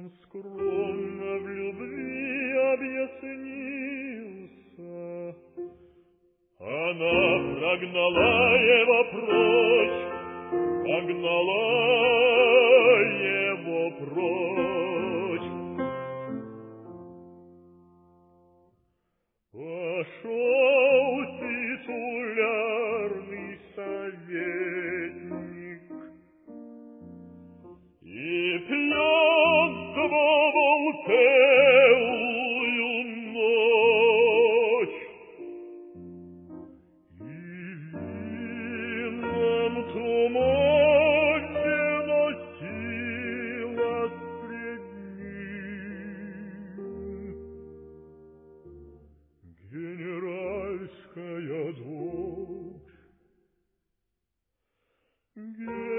Он скромно в любви объяснился. Она прогнала его прочь, прогнала его прочь. Пошел титулярный советник и пьянствовал целую ночь. И в винном тумане носилась пред ним генеральская дочь.